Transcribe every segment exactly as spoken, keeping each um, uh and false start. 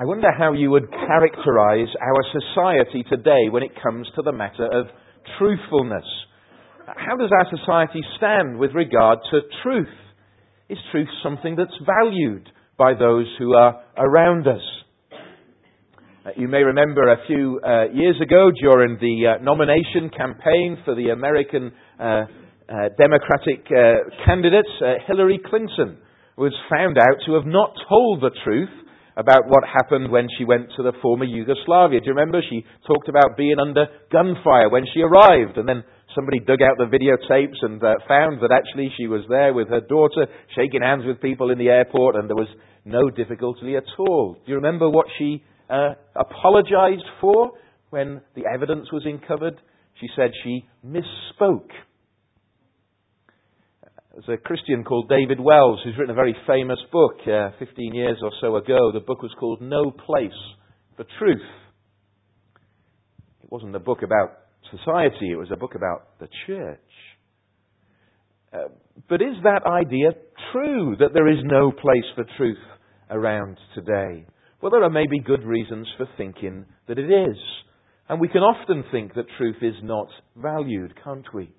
I wonder how you would characterize our society today when it comes to the matter of truthfulness. How does our society stand with regard to truth? Is truth something that's valued by those who are around us? Uh, you may remember a few uh, years ago during the uh, nomination campaign for the American uh, uh, Democratic uh, candidate, uh, Hillary Clinton, was found out to have not told the truth about what happened when she went to the former Yugoslavia. Do you remember? She talked about being under gunfire when she arrived, and then somebody dug out the videotapes and uh, found that actually she was there with her daughter, shaking hands with people in the airport, and there was no difficulty at all. Do you remember what she uh, apologized for when the evidence was uncovered? She said she misspoke. There's a Christian called David Wells who's written a very famous book uh, fifteen years or so ago. The book was called No Place for Truth. It wasn't a book about society, it was a book about the church. Uh, but is that idea true, that there is no place for truth around today? Well, there are maybe good reasons for thinking that it is. And we can often think that truth is not valued, can't we?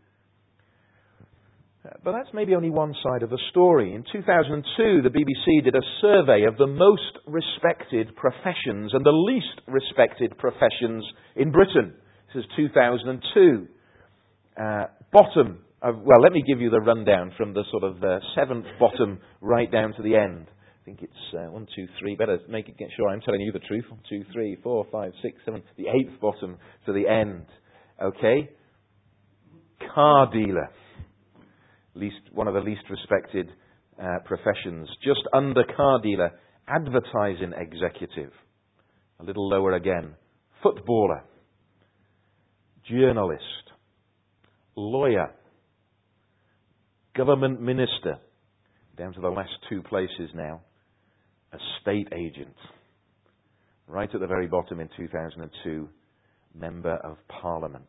But that's maybe only one side of the story. In two thousand two, the B B C did a survey of the most respected professions and the least respected professions in Britain. This is two thousand two. Uh, bottom of, well, let me give you the rundown from the sort of uh, seventh bottom right down to the end. I think it's uh, one, two, three. Better make it get sure I'm telling you the truth. One, two, three, four, five, six, seven. The eighth bottom to the end. Okay? Car dealer. Least, one of the least respected uh, professions. Just under car dealer, advertising executive. A little lower again. Footballer. Journalist. Lawyer. Government minister. Down to the last two places now. Estate agent. Right at the very bottom in two thousand two, Member of Parliament.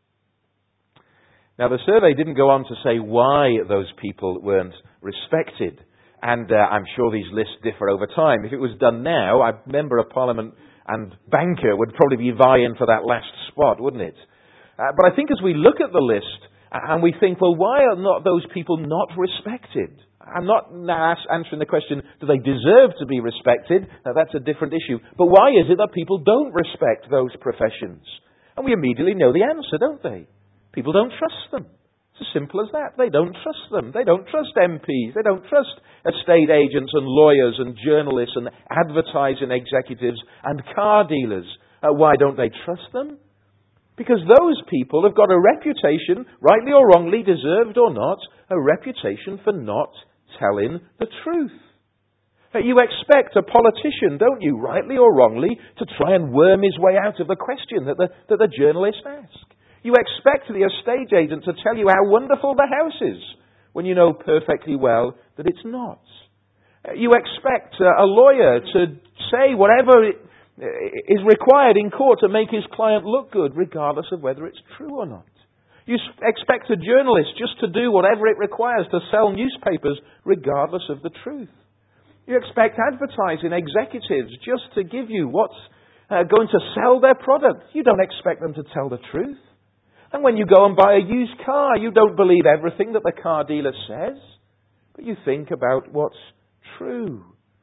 Now, the survey didn't go on to say why those people weren't respected. And uh, I'm sure these lists differ over time. If it was done now, a Member of Parliament and banker would probably be vying for that last spot, wouldn't it? Uh, but I think as we look at the list and we think, well, why are not those people not respected? I'm not now answering the question, do they deserve to be respected? Now, that's a different issue. But why is it that people don't respect those professions? And we immediately know the answer, don't they? People don't trust them. It's as simple as that. They don't trust them. They don't trust M Ps. They don't trust estate agents and lawyers and journalists and advertising executives and car dealers. Uh, why don't they trust them? Because those people have got a reputation, rightly or wrongly, deserved or not, a reputation for not telling the truth. Uh, you expect a politician, don't you, rightly or wrongly, to try and worm his way out of the question that the, that the journalists ask. You expect the estate agent to tell you how wonderful the house is when you know perfectly well that it's not. You expect a lawyer to say whatever is required in court to make his client look good, regardless of whether it's true or not. You expect a journalist just to do whatever it requires to sell newspapers, regardless of the truth. You expect advertising executives just to give you what's uh, going to sell their product. You don't expect them to tell the truth. And when you go and buy a used car, you don't believe everything that the car dealer says, but you think about what's true.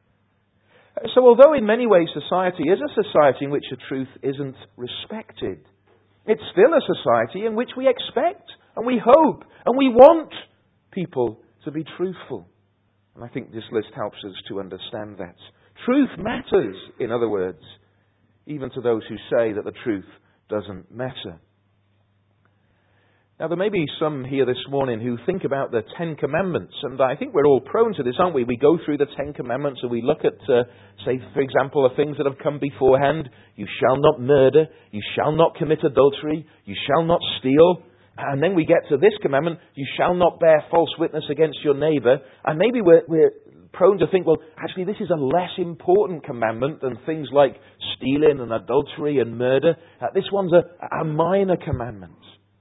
So although in many ways society is a society in which the truth isn't respected, it's still a society in which we expect and we hope and we want people to be truthful. And I think this list helps us to understand that. Truth matters, in other words, even to those who say that the truth doesn't matter. Now, there may be some here this morning who think about the Ten Commandments, and I think we're all prone to this, aren't we? We go through the Ten Commandments and we look at, uh, say, for example, the things that have come beforehand. You shall not murder. You shall not commit adultery. You shall not steal. And then we get to this commandment, you shall not bear false witness against your neighbour. And maybe we're, we're prone to think, well, actually this is a less important commandment than things like stealing and adultery and murder. Uh, this one's a, a minor commandment.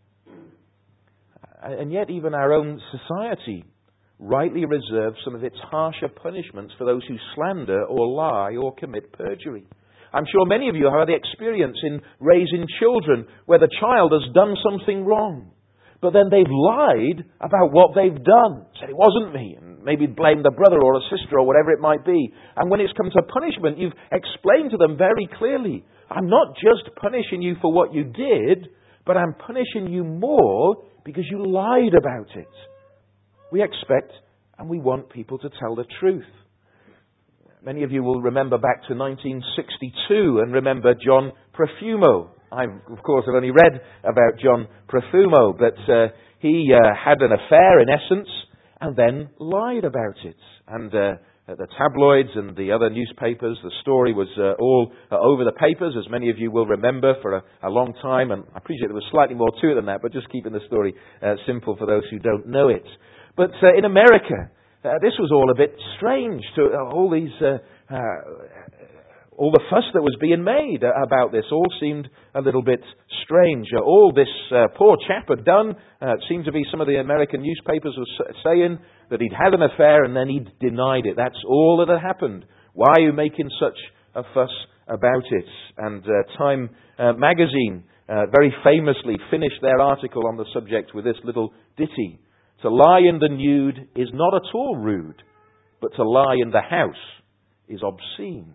And yet even our own society rightly reserves some of its harsher punishments for those who slander or lie or commit perjury. I'm sure many of you have had the experience in raising children where the child has done something wrong. But then they've lied about what they've done. Said it wasn't me. And maybe blamed a brother or a sister or whatever it might be. And when it's come to punishment, you've explained to them very clearly, I'm not just punishing you for what you did, but I'm punishing you more because you lied about it. We expect and we want people to tell the truth. Many of you will remember back to nineteen sixty-two and remember John Profumo. I, of course, have only read about John Profumo, but uh, he uh, had an affair, in essence, and then lied about it. And uh, the tabloids and the other newspapers, the story was uh, all uh, over the papers, as many of you will remember, for a, a long time. And I appreciate there was slightly more to it than that, but just keeping the story uh, simple for those who don't know it. But uh, in America, Uh, this was all a bit strange to uh, all these, uh, uh, all the fuss that was being made uh, about this. All seemed a little bit strange. Uh, all this uh, poor chap had done, uh, it seemed to be some of the American newspapers were saying that he'd had an affair and then he'd denied it. That's all that had happened. Why are you making such a fuss about it? And uh, Time uh, magazine uh, very famously finished their article on the subject with this little ditty. To lie in the nude is not at all rude, but to lie in the house is obscene.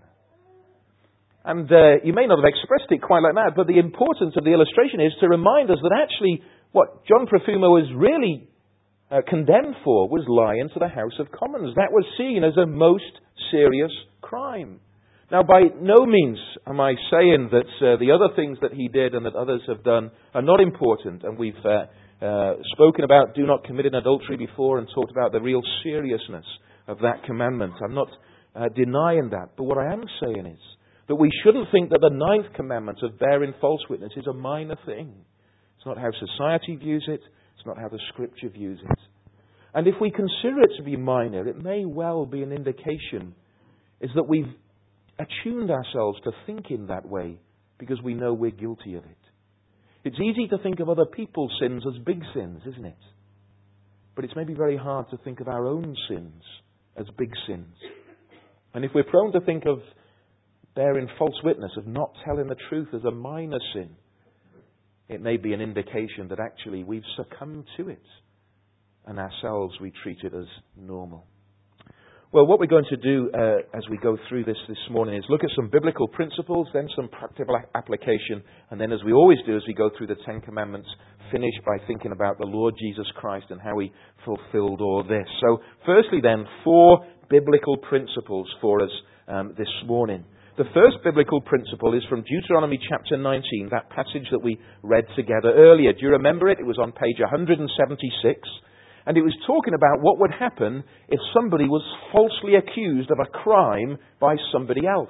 And uh, you may not have expressed it quite like that, but the importance of the illustration is to remind us that actually what John Profumo was really uh, condemned for was lying to the House of Commons. That was seen as a most serious crime. Now, by no means am I saying that uh, the other things that he did and that others have done are not important, and we've Uh, Uh, spoken about do not commit an adultery before and talked about the real seriousness of that commandment. I'm not uh, denying that. But what I am saying is that we shouldn't think that the ninth commandment of bearing false witness is a minor thing. It's not how society views it. It's not how the Scripture views it. And if we consider it to be minor, it may well be an indication is that we've attuned ourselves to thinking that way because we know we're guilty of it. It's easy to think of other people's sins as big sins, isn't it? But it's maybe very hard to think of our own sins as big sins. And if we're prone to think of bearing false witness, of not telling the truth as a minor sin, it may be an indication that actually we've succumbed to it and ourselves we treat it as normal. Well, what we're going to do uh, as we go through this this morning is look at some biblical principles, then some practical application, and then as we always do as we go through the Ten Commandments, finish by thinking about the Lord Jesus Christ and how He fulfilled all this. So, firstly then, four biblical principles for us um, this morning. The first biblical principle is from Deuteronomy chapter nineteen, that passage that we read together earlier. Do you remember it? It was on page one seventy-six. And it was talking about what would happen if somebody was falsely accused of a crime by somebody else.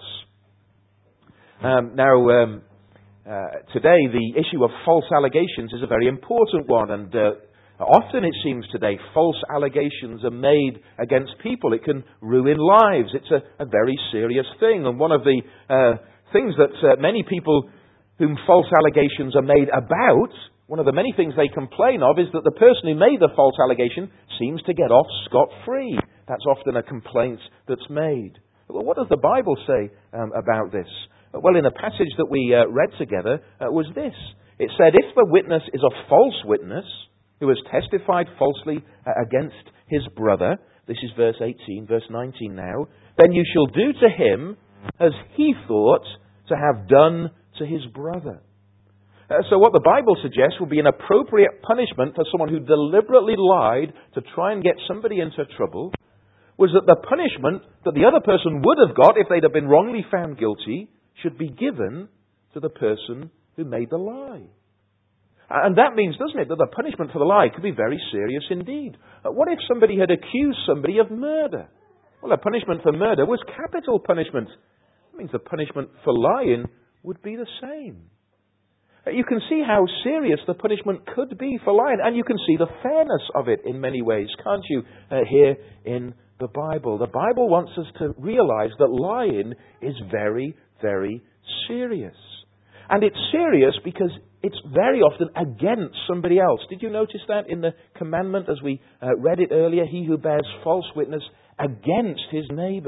Um, now, um, uh, today the issue of false allegations is a very important one. And uh, often it seems today false allegations are made against people. It can ruin lives. It's a, a very serious thing. And one of the uh, things that uh, many people whom false allegations are made about, one of the many things they complain of is that the person who made the false allegation seems to get off scot-free. That's often a complaint that's made. Well, what does the Bible say um, about this? Well, in a passage that we uh, read together uh, was this. It said, if the witness is a false witness who has testified falsely uh, against his brother, this is verse eighteen, verse nineteen now, then you shall do to him as he thought to have done to his brother. Uh, so what the Bible suggests would be an appropriate punishment for someone who deliberately lied to try and get somebody into trouble was that the punishment that the other person would have got if they'd have been wrongly found guilty should be given to the person who made the lie. And that means, doesn't it, that the punishment for the lie could be very serious indeed. Uh, what if somebody had accused somebody of murder? Well, the punishment for murder was capital punishment. That means the punishment for lying would be the same. You can see how serious the punishment could be for lying, and you can see the fairness of it in many ways, can't you, uh, here in the Bible. The Bible wants us to realize that lying is very, very serious. And it's serious because it's very often against somebody else. Did you notice that in the commandment as we uh, read it earlier? He who bears false witness against his neighbour.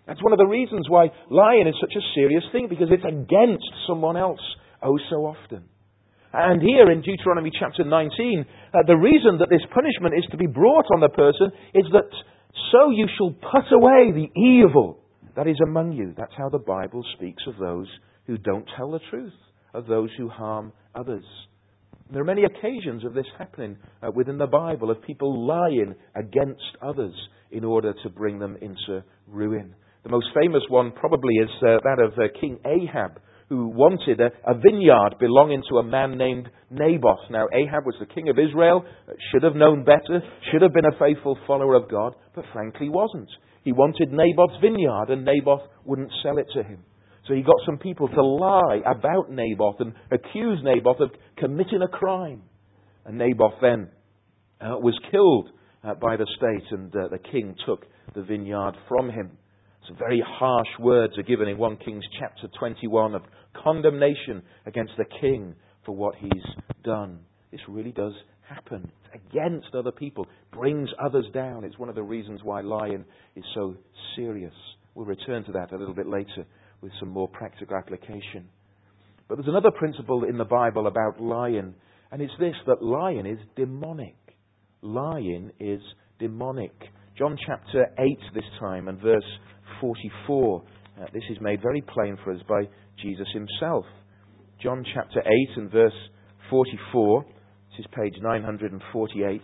That's one of the reasons why lying is such a serious thing, because it's against someone else oh so often. And here in Deuteronomy chapter nineteen, uh, the reason that this punishment is to be brought on the person is that so you shall put away the evil that is among you. That's how the Bible speaks of those who don't tell the truth, of those who harm others. There are many occasions of this happening uh, within the Bible, of people lying against others in order to bring them into ruin. The most famous one probably is uh, that of uh, King Ahab, who wanted a, a vineyard belonging to a man named Naboth. Now, Ahab was the king of Israel, should have known better, should have been a faithful follower of God, but frankly wasn't. He wanted Naboth's vineyard, and Naboth wouldn't sell it to him. So he got some people to lie about Naboth and accuse Naboth of committing a crime. And Naboth then uh, was killed uh, by the state, and uh, the king took the vineyard from him. Some very harsh words are given in First Kings chapter twenty-one of condemnation against the king for what he's done. This really does happen. It's against other people. Brings others down. It's one of the reasons why lying is so serious. We'll return to that a little bit later with some more practical application. But there's another principle in the Bible about lying, and it's this, that lying is demonic. Lying is demonic. John chapter eight this time and verse forty-four. Uh, this is made very plain for us by Jesus himself. John chapter eight and verse forty-four. This is page nine hundred forty-eight.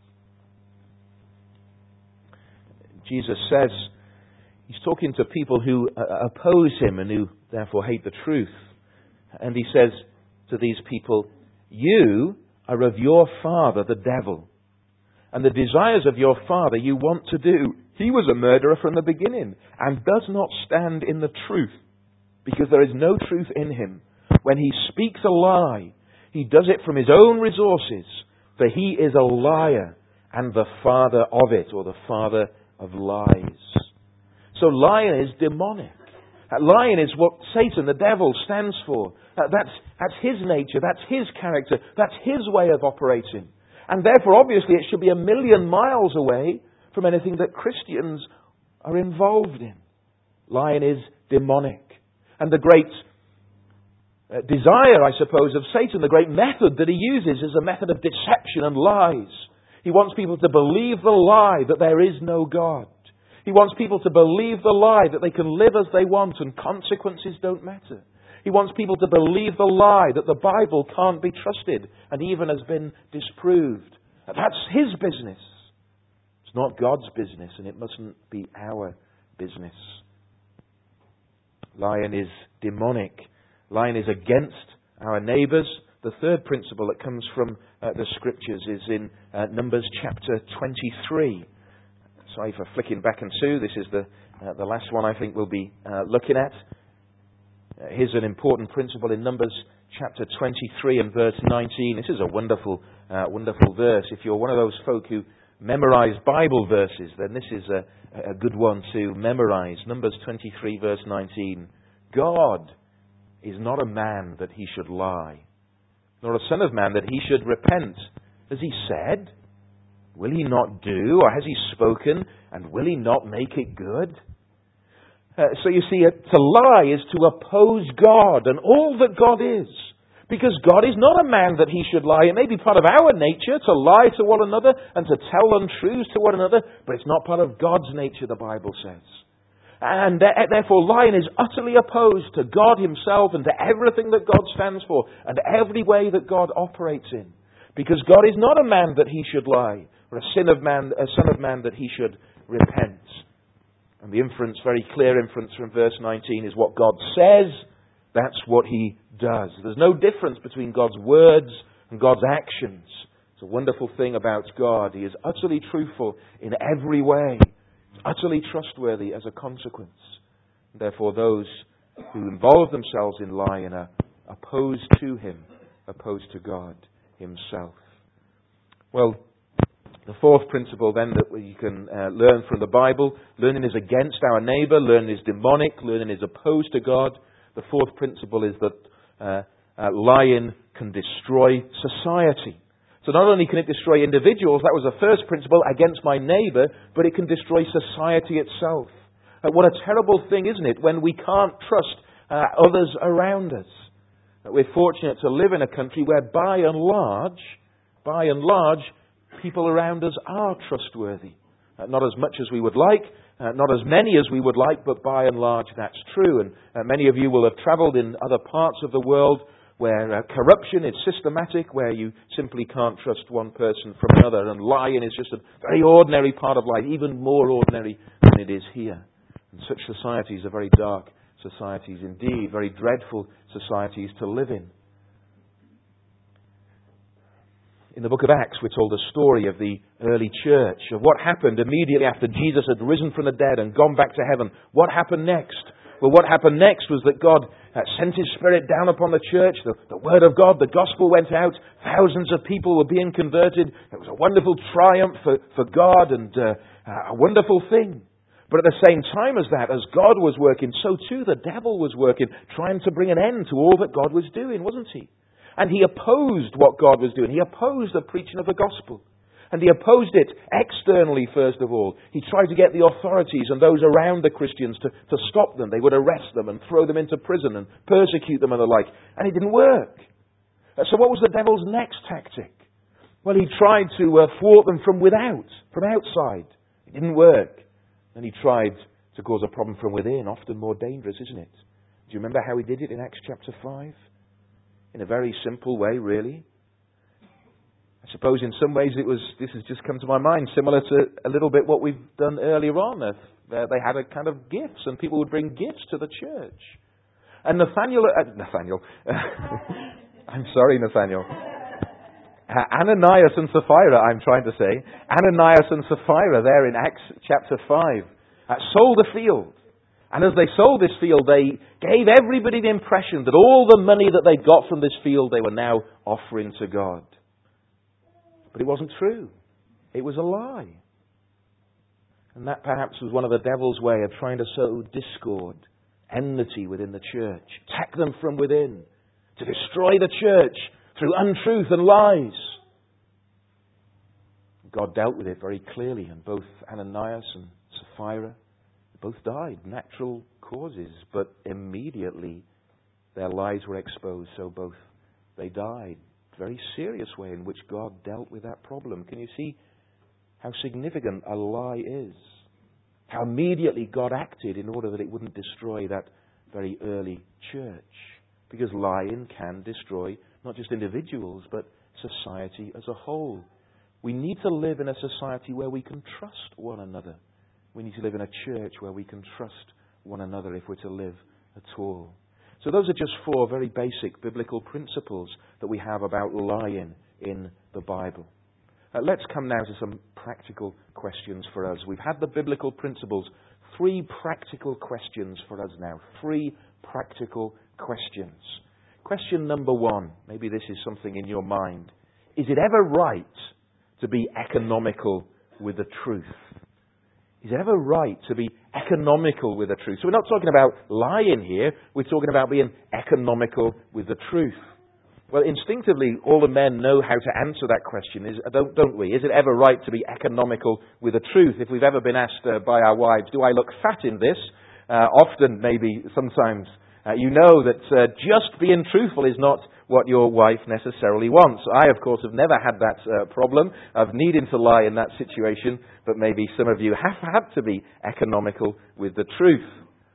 Jesus says, he's talking to people who uh, oppose him and who therefore hate the truth. And he says to these people, you are of your father, the devil, and the desires of your father you want to do. He was a murderer from the beginning and does not stand in the truth, because there is no truth in him. When he speaks a lie, he does it from his own resources, for he is a liar and the father of it, or the father of lies. So lying is demonic. Uh, lying is what Satan, the devil, stands for. Uh, that's, that's his nature, that's his character, that's his way of operating. And therefore, obviously, it should be a million miles away from anything that Christians are involved in. Lying is demonic. And the great uh, desire, I suppose, of Satan, the great method that he uses is a method of deception and lies. He wants people to believe the lie that there is no God. He wants people to believe the lie that they can live as they want and consequences don't matter. He wants people to believe the lie that the Bible can't be trusted and even has been disproved. That's his business. It's not God's business, and it mustn't be our business. Lying is demonic. Lying is against our neighbours. The third principle that comes from uh, the Scriptures is in uh, Numbers chapter twenty-three. Sorry for flicking back and two. This is the uh, the last one I think we'll be uh, looking at. Uh, here's an important principle in Numbers chapter twenty-three and verse nineteen. This is a wonderful, uh, wonderful verse. If you're one of those folk who memorize Bible verses, then this is a, a good one to memorize. Numbers twenty-three verse nineteen. God is not a man that he should lie, nor a son of man that he should repent. Has he said? Will he not do? Or has he spoken? And will he not make it good? Uh, so you see, to lie is to oppose God and all that God is. Because God is not a man that he should lie. It may be part of our nature to lie to one another and to tell untruths to one another, but it's not part of God's nature, the Bible says. And therefore lying is utterly opposed to God himself and to everything that God stands for and every way that God operates in. Because God is not a man that he should lie, or a son of man, a son of man that he should repent. And the inference, very clear inference from verse nineteen, is what God says, that's what he does. There's no difference between God's words and God's actions. It's a wonderful thing about God. He is utterly truthful in every way, utterly trustworthy as a consequence. Therefore, those who involve themselves in lying are opposed to him, opposed to God himself. Well, the fourth principle then that we can uh, learn from the Bible, learning is against our neighbour, learning is demonic, learning is opposed to God. The fourth principle is that uh, uh, lying can destroy society. So not only can it destroy individuals, that was the first principle, against my neighbour, but it can destroy society itself. Uh, what a terrible thing, isn't it, when we can't trust uh, others around us. Uh, we're fortunate to live in a country where by and large, by and large, people around us are trustworthy. Uh, not as much as we would like, uh, not as many as we would like, but by and large that's true. And uh, many of you will have travelled in other parts of the world where uh, corruption is systematic, where you simply can't trust one person from another, and lying is just a very ordinary part of life, even more ordinary than it is here. And such societies are very dark societies indeed, very dreadful societies to live in. In the book of Acts, we're told a story of the early church, of what happened immediately after Jesus had risen from the dead and gone back to heaven. What happened next? Well, what happened next was that God uh, sent His Spirit down upon the church. The, the Word of God, the Gospel went out. Thousands of people were being converted. It was a wonderful triumph for, for God and uh, a wonderful thing. But at the same time as that, as God was working, so too the devil was working, trying to bring an end to all that God was doing, wasn't he? And he opposed what God was doing. He opposed the preaching of the gospel. And he opposed it externally, first of all. He tried to get the authorities and those around the Christians to, to stop them. They would arrest them and throw them into prison and persecute them and the like. And it didn't work. So what was the devil's next tactic? Well, he tried to uh, thwart them from without, from outside. It didn't work. And he tried to cause a problem from within, often more dangerous, isn't it? Do you remember how he did it in Acts chapter five? In a very simple way, really. I suppose in some ways it was, this has just come to my mind, similar to a little bit what we've done earlier on. Uh, they had a kind of gifts, and people would bring gifts to the church. And Nathaniel, uh, Nathaniel, I'm sorry, Nathaniel. Uh, Ananias and Sapphira, I'm trying to say. Ananias and Sapphira there in Acts chapter five uh, sold a field. And as they sold this field, they gave everybody the impression that all the money that they got from this field they were now offering to God. But it wasn't true. It was a lie. And that perhaps was one of the devil's way of trying to sow discord, enmity within the church, attack them from within, to destroy the church through untruth and lies. God dealt with it very clearly, and both Ananias and Sapphira both died, natural causes, but immediately their lies were exposed, so both they died. Very serious way in which God dealt with that problem. Can you see how significant a lie is? How immediately God acted in order that it wouldn't destroy that very early church. Because lying can destroy not just individuals, but society as a whole. We need to live in a society where we can trust one another. We need to live in a church where we can trust one another if we're to live at all. So those are just four very basic biblical principles that we have about lying in the Bible. Uh, let's come now to some practical questions for us. We've had the biblical principles. Three practical questions for us now. Three practical questions. Question number one, maybe this is something in your mind. Is it ever right to be economical with the truth? Is it ever right to be economical with the truth? So we're not talking about lying here. We're talking about being economical with the truth. Well, instinctively, all the men know how to answer that question, is, don't, don't we? Is it ever right to be economical with the truth? If we've ever been asked uh, by our wives, do I look fat in this? Uh, often, maybe, sometimes, uh, you know that uh, just being truthful is not what your wife necessarily wants. I, of course, have never had that uh, problem of needing to lie in that situation, but maybe some of you have had to be economical with the truth.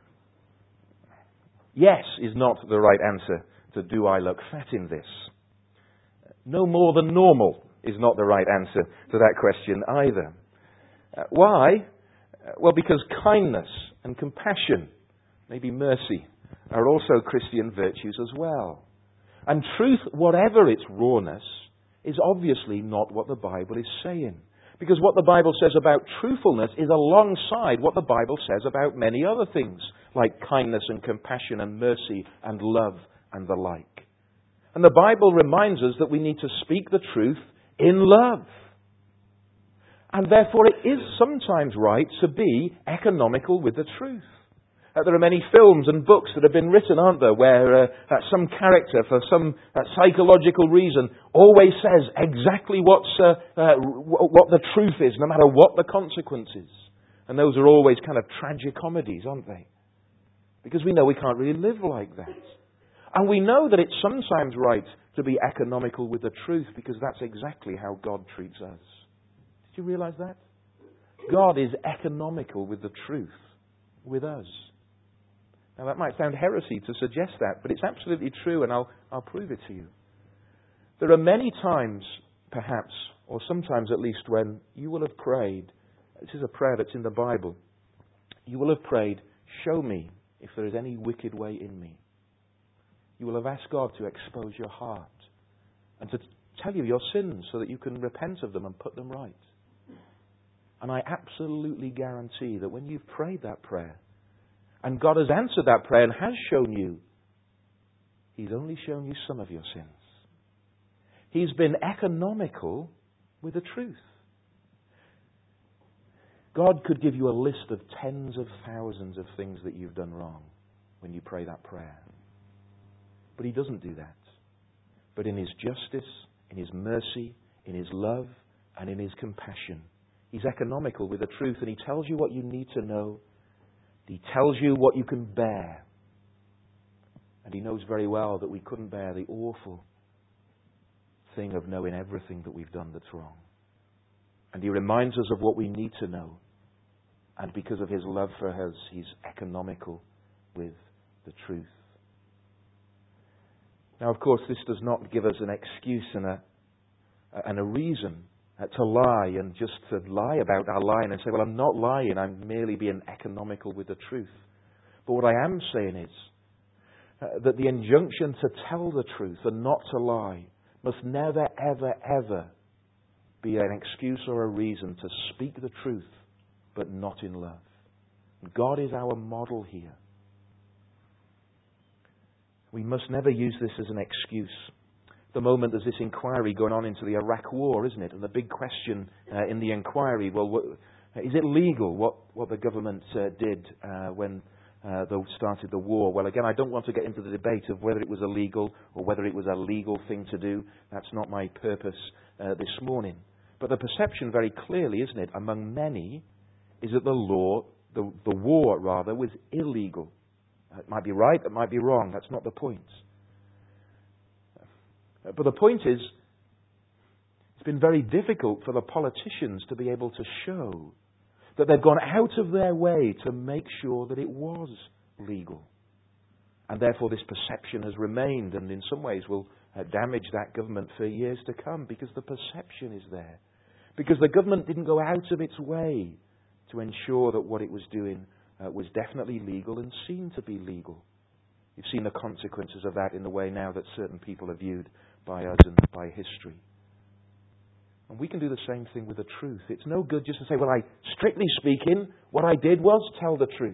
Yes is not the right answer to do I look fat in this. No more than normal is not the right answer to that question either. Uh, why? Uh, well, because kindness and compassion, maybe mercy, are also Christian virtues as well. And truth, whatever its rawness, is obviously not what the Bible is saying. Because what the Bible says about truthfulness is alongside what the Bible says about many other things, like kindness and compassion and mercy and love and the like. And the Bible reminds us that we need to speak the truth in love. And therefore it is sometimes right to be economical with the truth. Uh, there are many films and books that have been written, aren't there, where uh, uh, some character, for some uh, psychological reason, always says exactly what's, uh, uh, w- what the truth is, no matter what the consequences. And those are always kind of tragicomedies, aren't they? Because we know we can't really live like that. And we know that it's sometimes right to be economical with the truth, because that's exactly how God treats us. Did you realize that? God is economical with the truth with us. Now that might sound heresy to suggest that, but it's absolutely true, and I'll, I'll prove it to you. There are many times, perhaps, or sometimes at least, when you will have prayed. This is a prayer that's in the Bible. You will have prayed, show me if there is any wicked way in me. You will have asked God to expose your heart and to tell you your sins so that you can repent of them and put them right. And I absolutely guarantee that when you've prayed that prayer, and God has answered that prayer and has shown you, He's only shown you some of your sins. He's been economical with the truth. God could give you a list of tens of thousands of things that you've done wrong when you pray that prayer. But He doesn't do that. But in His justice, in His mercy, in His love, and in His compassion, He's economical with the truth, and He tells you what you need to know. He tells you what you can bear. And He knows very well that we couldn't bear the awful thing of knowing everything that we've done that's wrong. And He reminds us of what we need to know. And because of His love for us, He's economical with the truth. Now, of course, this does not give us an excuse and a, and a reason to lie and just to lie about our lying and say, well, I'm not lying, I'm merely being economical with the truth. But what I am saying is uh, that the injunction to tell the truth and not to lie must never, ever, ever be an excuse or a reason to speak the truth, but not in love. God is our model here. We must never use this as an excuse. At the moment, there's this inquiry going on into the Iraq War, isn't it? And the big question uh, in the inquiry, well, what, is it legal what, what the government uh, did uh, when uh, they started the war? Well, again, I don't want to get into the debate of whether it was illegal or whether it was a legal thing to do. That's not my purpose uh, this morning. But the perception very clearly, isn't it, among many, is that the law, the, the war rather, was illegal. It might be right, it might be wrong. That's not the point. But the point is, it's been very difficult for the politicians to be able to show that they've gone out of their way to make sure that it was legal. And therefore this perception has remained, and in some ways will uh, damage that government for years to come, because the perception is there. Because the government didn't go out of its way to ensure that what it was doing uh, was definitely legal and seen to be legal. You've seen the consequences of that in the way now that certain people are viewed by us and by history. And we can do the same thing with the truth. It's no good just to say, well, I, strictly speaking, what I did was tell the truth.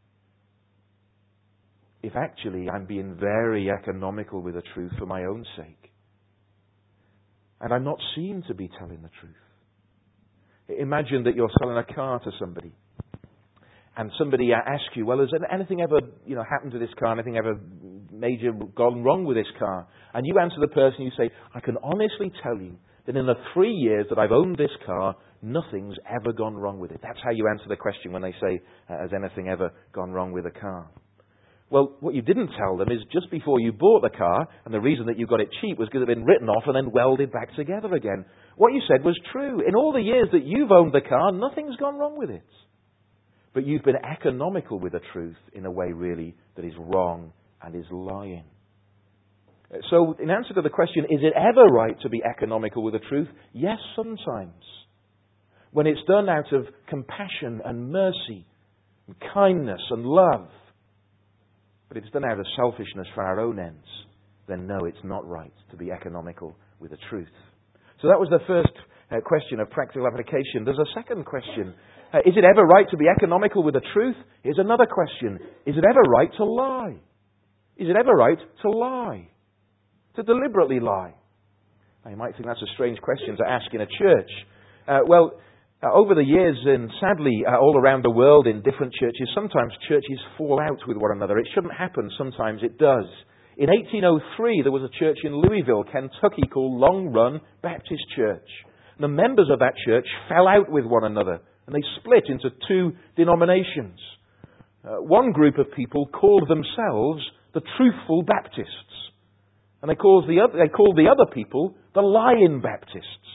If actually I'm being very economical with the truth for my own sake. And I'm not seen to be telling the truth. Imagine that you're selling a car to somebody. And somebody asks you, well, has anything ever, you know, happened to this car? Anything ever major gone wrong with this car? And you answer the person, you say, I can honestly tell you that in the three years that I've owned this car, nothing's ever gone wrong with it. That's how you answer the question when they say, uh, has anything ever gone wrong with a car? Well, what you didn't tell them is just before you bought the car, and the reason that you got it cheap was because it had been written off and then welded back together again. What you said was true. In all the years that you've owned the car, nothing's gone wrong with it. But you've been economical with the truth in a way, really, that is wrong and is lying. So, in answer to the question, is it ever right to be economical with the truth? Yes, sometimes. When it's done out of compassion and mercy, and kindness and love. But if it's done out of selfishness for our own ends, then no, it's not right to be economical with the truth. So that was the first uh, question of practical application. There's a second question. Uh, is it ever right to be economical with the truth? Here's another question. Is it ever right to lie? Is it ever right to lie? To deliberately lie? Now, you might think that's a strange question to ask in a church. Uh, well, uh, over the years, and sadly uh, all around the world in different churches, sometimes churches fall out with one another. It shouldn't happen. Sometimes it does. In eighteen oh three, there was a church in Louisville, Kentucky, called Long Run Baptist Church. The members of that church fell out with one another And they split into two denominations. Uh, one group of people called themselves the Truthful Baptists. And they called the other, they called the other people the Lying Baptists.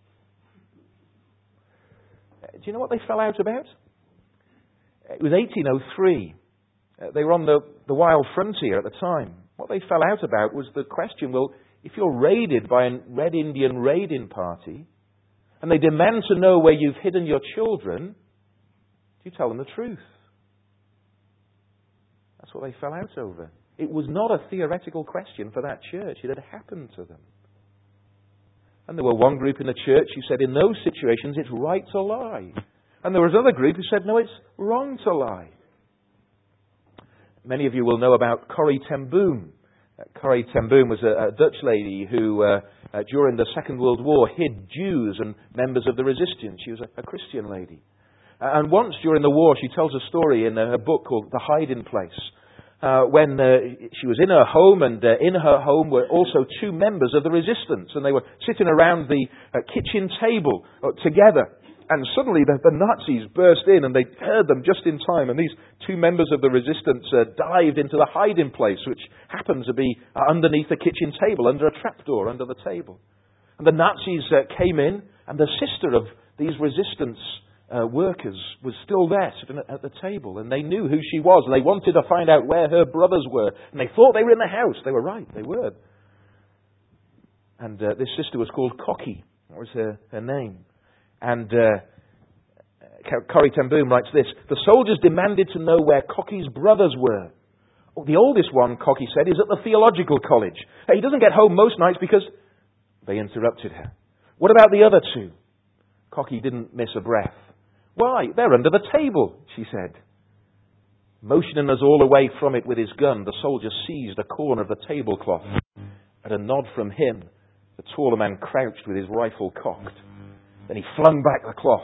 Uh, do you know what they fell out about? It was eighteen oh three. Uh, they were on the, the wild frontier at the time. What they fell out about was the question, well, if you're raided by a Red Indian raiding party, and they demand to know where you've hidden your children, do you tell them the truth? That's what they fell out over. It was not a theoretical question for that church. It had happened to them. And there were one group in the church who said in those situations it's right to lie. And there was another group who said no, it's wrong to lie. Many of you will know about Corrie ten Boom. Uh, Corrie ten Boom was a, a Dutch lady who, uh, uh, during the Second World War, hid Jews and members of the resistance. She was a, a Christian lady. Uh, and once during the war, she tells a story in her book called The Hiding Place, uh, when uh, she was in her home, and uh, in her home were also two members of the resistance, and they were sitting around the uh, kitchen table uh, together. And suddenly the, the Nazis burst in, and they heard them just in time. And these two members of the resistance uh, dived into the hiding place, which happened to be uh, underneath the kitchen table, under a trapdoor under the table. And the Nazis uh, came in, and the sister of these resistance uh, workers was still there, sitting at the table. And they knew who she was, and they wanted to find out where her brothers were. And they thought they were in the house. They were right, they were. And uh, this sister was called Cocky. That was her, her name. And uh, Corrie ten Boom writes this: the soldiers demanded to know where Cocky's brothers were. Oh, the oldest one, Cocky said, is at the theological college. He doesn't get home most nights because... They interrupted her. What about the other two? Cocky didn't miss a breath. Why, they're under the table, she said. Motioning us all away from it with his gun, the soldier seized a corner of the tablecloth. At a nod from him, the taller man crouched with his rifle cocked. Then he flung back the cloth.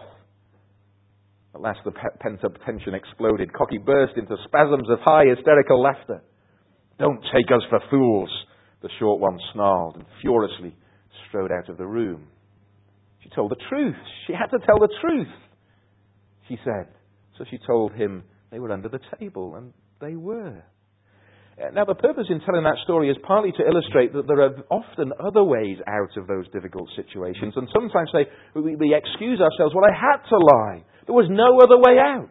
At last the pent-up tension exploded. Cocky burst into spasms of high hysterical laughter. Don't take us for fools, the short one snarled and furiously strode out of the room. She told the truth. She had to tell the truth, she said. So she told him they were under the table, and they were. Now, the purpose in telling that story is partly to illustrate that there are often other ways out of those difficult situations. And sometimes they, we, we excuse ourselves, well, I had to lie. There was no other way out.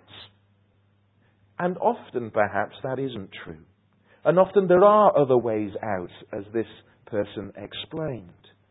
And often, perhaps, that isn't true. And often there are other ways out, as this person explained.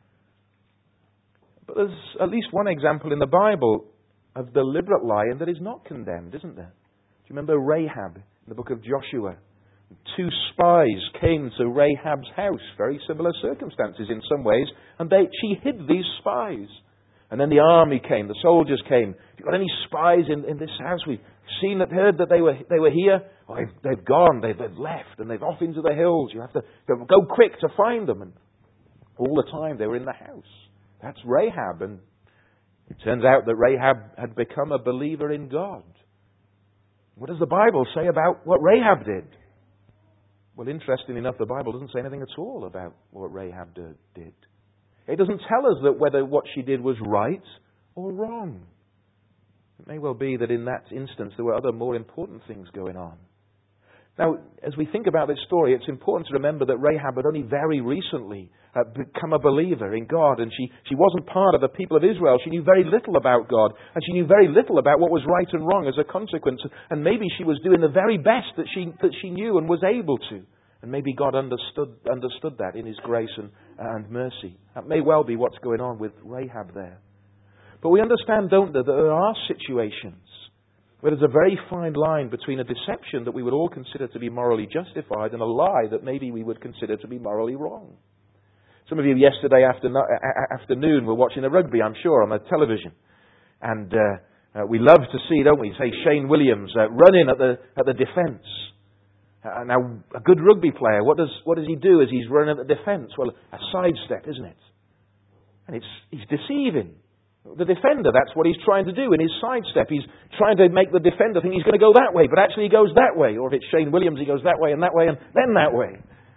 But there's at least one example in the Bible of deliberate lying that is not condemned, isn't there? Do you remember Rahab in the book of Joshua? Two spies came to Rahab's house, very similar circumstances in some ways, and they, she hid these spies. And then the army came, the soldiers came. Have you got any spies in, in this house? We've seen that, heard that they were they were here. Oh, they've, they've gone, they've, they've left, and they've off into the hills. You have to go, go quick to find them. And all the time they were in the house. That's Rahab, and it turns out that Rahab had become a believer in God. What does the Bible say about what Rahab did? Well, interestingly enough, the Bible doesn't say anything at all about what Rahab did. It doesn't tell us that whether what she did was right or wrong. It may well be that in that instance there were other more important things going on. Now, as we think about this story, it's important to remember that Rahab had only very recently uh, become a believer in God, and she, she wasn't part of the people of Israel. She knew very little about God, and she knew very little about what was right and wrong as a consequence. And maybe she was doing the very best that she that she knew and was able to. And maybe God understood understood that in His grace and, and mercy. That may well be what's going on with Rahab there. But we understand, don't we, that there are situations where there's a very fine line between a deception that we would all consider to be morally justified and a lie that maybe we would consider to be morally wrong. Some of you yesterday afternoon were watching the rugby, I'm sure, on the television. And uh, uh, we love to see, don't we, say Shane Williams uh, running at the at the defence. Uh, now, a good rugby player, what does what does he do as he's running at the defence? Well, a sidestep, isn't it? And it's he's deceiving. The defender, that's what he's trying to do in his sidestep. He's trying to make the defender think he's going to go that way, but actually he goes that way. Or if it's Shane Williams, he goes that way and that way and then that way.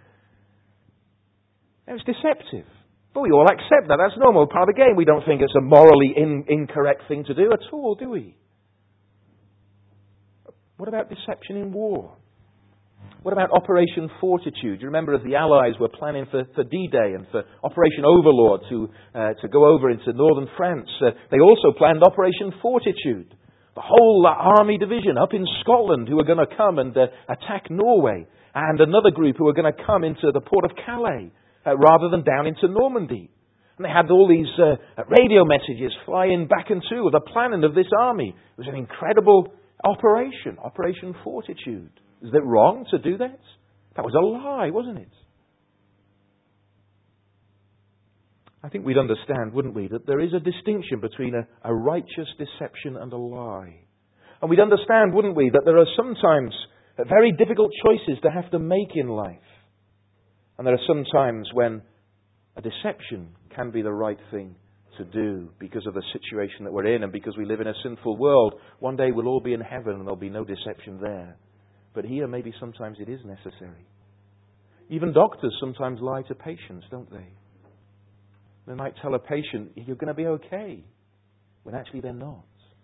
And it's deceptive. But we all accept that. That's normal, part of the game. We don't think it's a morally in, incorrect thing to do at all, do we? What about deception in war? What about Operation Fortitude? You remember as the Allies were planning for, for D-Day and for Operation Overlord to, uh, to go over into northern France, uh, they also planned Operation Fortitude. The whole uh, army division up in Scotland who were going to come and uh, attack Norway, and another group who were going to come into the port of Calais uh, rather than down into Normandy. And they had all these uh, radio messages flying back and to the planning of this army. It was an incredible operation, Operation Fortitude. Is it wrong to do that? That was a lie, wasn't it? I think we'd understand, wouldn't we, that there is a distinction between a, a righteous deception and a lie. And we'd understand, wouldn't we, that there are sometimes very difficult choices to have to make in life. And there are some times when a deception can be the right thing to do because of the situation that we're in and because we live in a sinful world. One day we'll all be in heaven and there'll be no deception there. But here maybe sometimes it is necessary. Even doctors sometimes lie to patients, don't they? They might tell a patient, you're going to be okay, when actually they're not.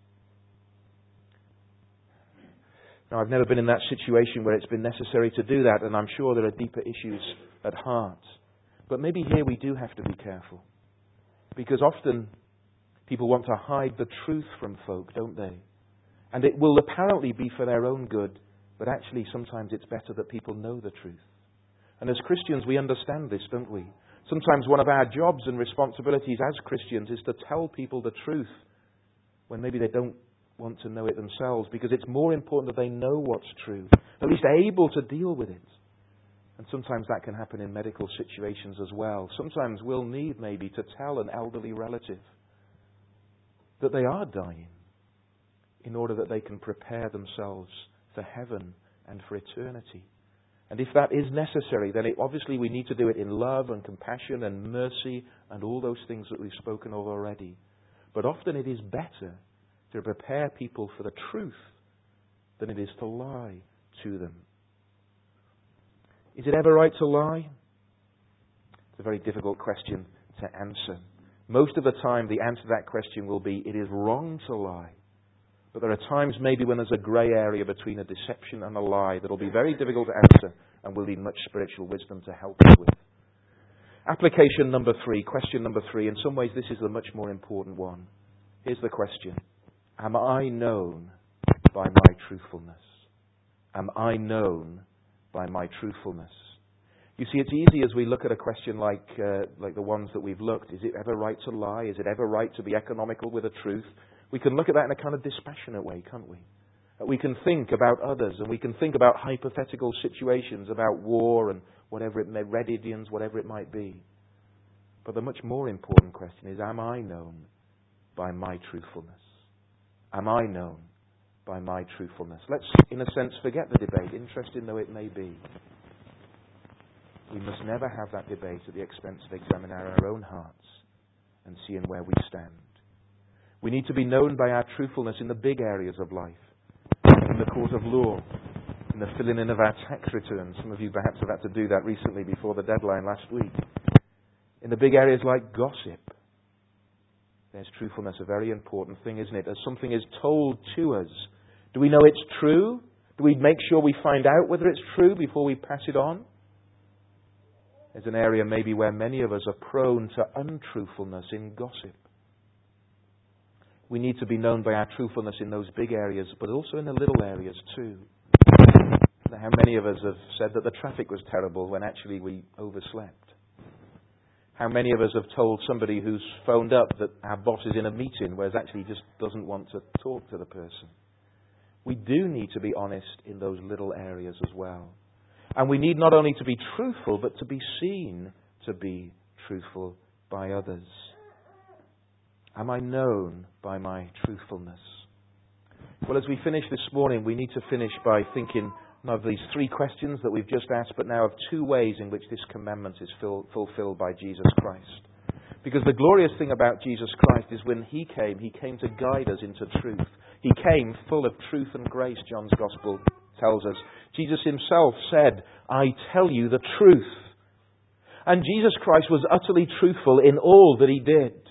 Now, I've never been in that situation where it's been necessary to do that, and I'm sure there are deeper issues at heart. But maybe here we do have to be careful. Because often people want to hide the truth from folk, don't they? And it will apparently be for their own good, but actually sometimes it's better that people know the truth. And as Christians we understand this, don't we? Sometimes one of our jobs and responsibilities as Christians is to tell people the truth when maybe they don't want to know it themselves, because it's more important that they know what's true, at least able to deal with it. And sometimes that can happen in medical situations as well. Sometimes we'll need maybe to tell an elderly relative that they are dying in order that they can prepare themselves for heaven and for eternity. And if that is necessary, then it, obviously we need to do it in love and compassion and mercy and all those things that we've spoken of already. But often it is better to prepare people for the truth than it is to lie to them. Is it ever right to lie? It's a very difficult question to answer. Most of the time the answer to that question will be, it is wrong to lie. But there are times maybe when there's a grey area between a deception and a lie that will be very difficult to answer and will need much spiritual wisdom to help us with. Application number three, question number three. In some ways this is the much more important one. Here's the question. Am I known by my truthfulness? Am I known by my truthfulness? You see, it's easy as we look at a question like uh, like the ones that we've looked. Is it ever right to lie? Is it ever right to be economical with the truth? We can look at that in a kind of dispassionate way, can't we? We can think about others, and we can think about hypothetical situations, about war and whatever it may, Red Indians, whatever it might be. But the much more important question is, am I known by my truthfulness? Am I known by my truthfulness? Let's, in a sense, forget the debate, interesting though it may be. We must never have that debate at the expense of examining our own hearts and seeing where we stand. We need to be known by our truthfulness in the big areas of life, in the court of law, in the filling in of our tax returns. Some of you perhaps have had to do that recently before the deadline last week. In the big areas like gossip, there's truthfulness, a very important thing, isn't it? As something is told to us, do we know it's true? Do we make sure we find out whether it's true before we pass it on? There's an area maybe where many of us are prone to untruthfulness in gossip. We need to be known by our truthfulness in those big areas, but also in the little areas too. How many of us have said that the traffic was terrible when actually we overslept? How many of us have told somebody who's phoned up that our boss is in a meeting, whereas actually he just doesn't want to talk to the person? We do need to be honest in those little areas as well. And we need not only to be truthful, but to be seen to be truthful by others. Am I known by my truthfulness? Well, as we finish this morning, we need to finish by thinking not of these three questions that we've just asked, but now of two ways in which this commandment is fill, fulfilled by Jesus Christ. Because the glorious thing about Jesus Christ is when He came, He came to guide us into truth. He came full of truth and grace, John's Gospel tells us. Jesus Himself said, I tell you the truth. And Jesus Christ was utterly truthful in all that He did.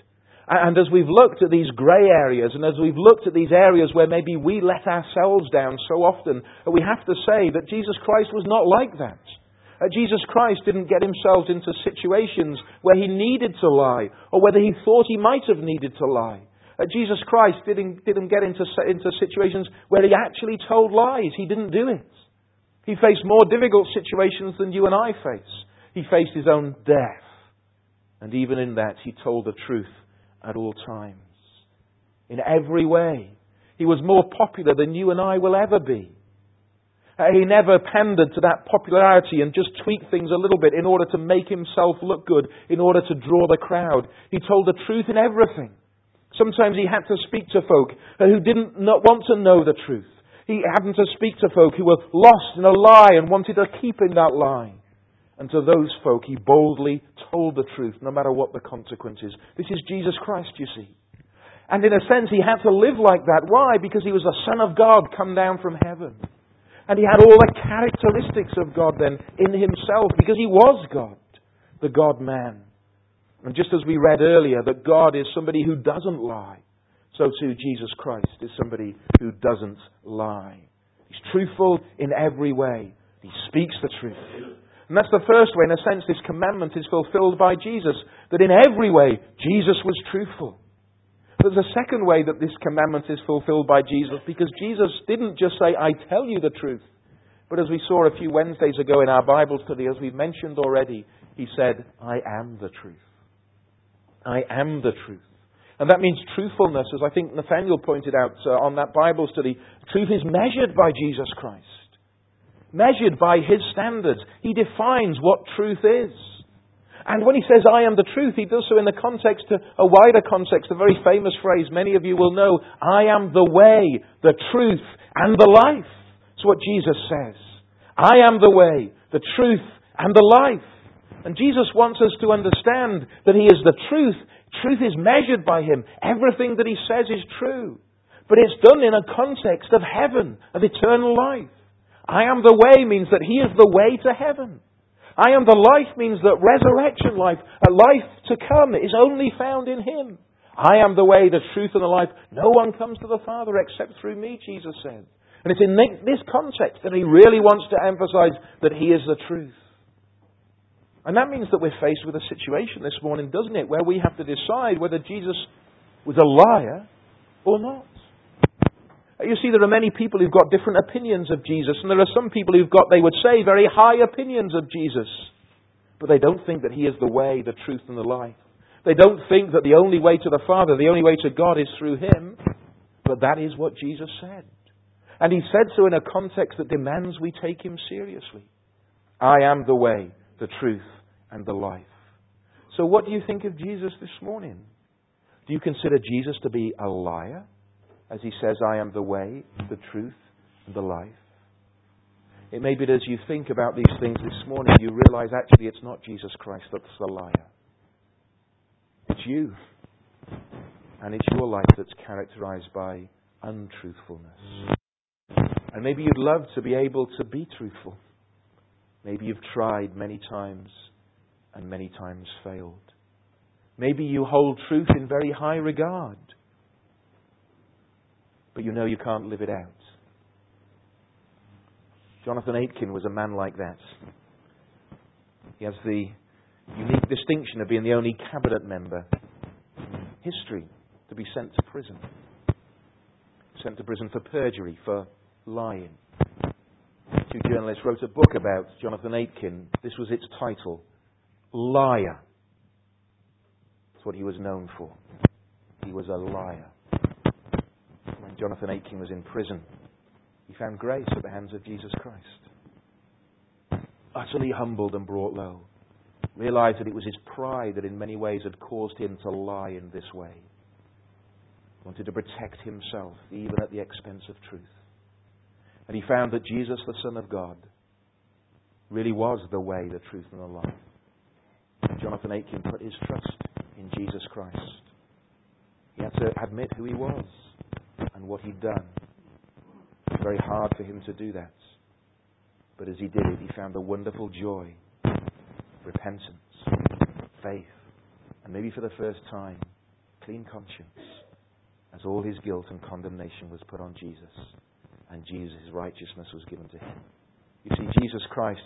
And as we've looked at these grey areas, and as we've looked at these areas where maybe we let ourselves down so often, we have to say that Jesus Christ was not like that. Uh, Jesus Christ didn't get himself into situations where he needed to lie, or whether he thought he might have needed to lie. Uh, Jesus Christ didn't, didn't get into, into situations where he actually told lies. He didn't do it. He faced more difficult situations than you and I face. He faced his own death. And even in that, he told the truth at all times. In every way. He was more popular than you and I will ever be. Uh, he never pandered to that popularity and just tweaked things a little bit in order to make himself look good, in order to draw the crowd. He told the truth in everything. Sometimes he had to speak to folk who didn't not want to know the truth. He happened to speak to folk who were lost in a lie and wanted to keep in that lie. And to those folk, he boldly told the truth, no matter what the consequences. This is Jesus Christ, you see. And in a sense, he had to live like that. Why? Because he was the Son of God come down from heaven. And he had all the characteristics of God then in himself, because he was God, the God-man. And just as we read earlier, that God is somebody who doesn't lie, so too Jesus Christ is somebody who doesn't lie. He's truthful in every way. He speaks the truth. And that's the first way, in a sense, this commandment is fulfilled by Jesus. That in every way, Jesus was truthful. There's a second way that this commandment is fulfilled by Jesus, because Jesus didn't just say, I tell you the truth. But as we saw a few Wednesdays ago in our Bible study, as we've mentioned already, he said, I am the truth. I am the truth. And that means truthfulness, as I think Nathaniel pointed out uh, on that Bible study. Truth is measured by Jesus Christ. Measured by his standards. He defines what truth is. And when he says, I am the truth, he does so in the context, a wider context, a very famous phrase many of you will know. I am the way, the truth, and the life. That's what Jesus says. I am the way, the truth, and the life. And Jesus wants us to understand that he is the truth. Truth is measured by him. Everything that he says is true. But it's done in a context of heaven, of eternal life. I am the way means that he is the way to heaven. I am the life means that resurrection life, a life to come, is only found in him. I am the way, the truth, and the life. No one comes to the Father except through me, Jesus said. And it's in this context that he really wants to emphasize that he is the truth. And that means that we're faced with a situation this morning, doesn't it, where we have to decide whether Jesus was a liar or not. You see, there are many people who've got different opinions of Jesus, and there are some people who've got, they would say, very high opinions of Jesus. But they don't think that he is the way, the truth, and the life. They don't think that the only way to the Father, the only way to God is through him. But that is what Jesus said. And he said so in a context that demands we take him seriously. I am the way, the truth, and the life. So what do you think of Jesus this morning? Do you consider Jesus to be a liar? As he says, I am the way, the truth, and the life. It may be that as you think about these things this morning, you realize actually it's not Jesus Christ that's the liar. It's you. And it's your life that's characterized by untruthfulness. And maybe you'd love to be able to be truthful. Maybe you've tried many times and many times failed. Maybe you hold truth in very high regard, but you know you can't live it out. Jonathan Aitken was a man like that. He has the unique distinction of being the only cabinet member in history to be sent to prison. Sent to prison for perjury, for lying. Two journalists wrote a book about Jonathan Aitken. This was its title, Liar. That's what he was known for. He was a liar. When Jonathan Aitken was in prison, he found grace at the hands of Jesus Christ. Utterly humbled and brought low. Realized that it was his pride that in many ways had caused him to lie in this way. Wanted to protect himself, even at the expense of truth. And he found that Jesus, the Son of God, really was the way, the truth, and the life. And Jonathan Aitken put his trust in Jesus Christ. He had to admit who he was and what he'd done. It was very hard for him to do that. But as he did it, he found a wonderful joy, repentance, faith, and maybe for the first time, clean conscience, as all his guilt and condemnation was put on Jesus, and Jesus' righteousness was given to him. You see, Jesus Christ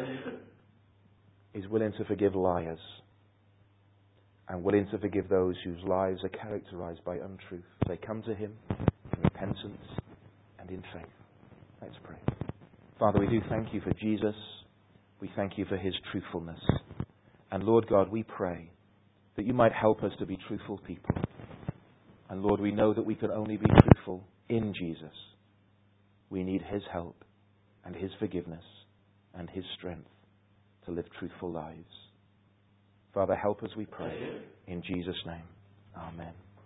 is willing to forgive liars and willing to forgive those whose lives are characterized by untruth. They come to him in repentance and in faith. Let's pray. Father, we do thank you for Jesus. We thank you for his truthfulness. And Lord God, we pray that you might help us to be truthful people. And Lord, we know that we can only be truthful in Jesus. We need his help and his forgiveness and his strength to live truthful lives. Father, help us, we pray. In Jesus' name, amen.